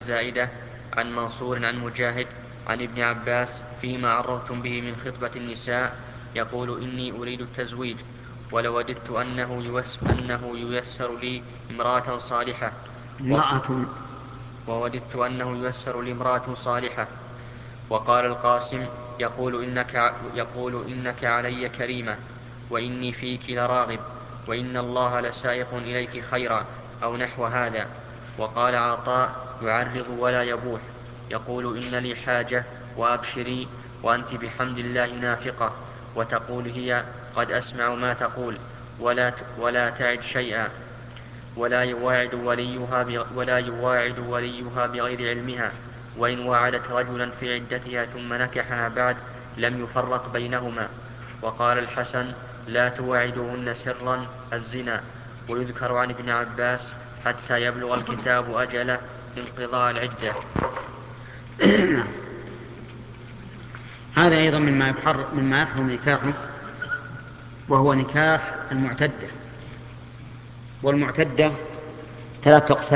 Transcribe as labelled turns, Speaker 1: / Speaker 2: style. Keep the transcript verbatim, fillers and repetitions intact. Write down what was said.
Speaker 1: زائدة عن منصور عن مجاهد عن ابن عباس فيما عرضتم به من خطبة النساء يقول إني أريد التزويج ولوددت أنه, يوس أنه ييسر لي امرأة صالحة
Speaker 2: امرأة
Speaker 1: ووددت أنه ييسر لي امرأة صالحة. وقال القاسم يقول إنك, يقول إنك علي كريمة وإني فيك لراغب وإن الله لسائق إليك خيرا أو نحو هذا. وقال عطاء يعرض ولا يبوح يقول إن لي حاجة وأبشري وأنت بحمد الله نافقة وتقول هي قد أسمع ما تقول ولا, ولا تعد شيئا ولا يواعد وليها, ولا يواعد وليها بغير علمها وإن وعدت رجلا في عدتها ثم نكحها بعد لم يفرق بينهما. وقال الحسن لا تواعدوهن سرا الزنا. ويذكر عن ابن عباس حتى يبلغ الكتاب أجله انقضاء العدة.
Speaker 2: هذا أيضا مما يحرم مما يحرم نكاحه، وهو نكاح المعتدة. والمعتدة ثلاثة أقسام: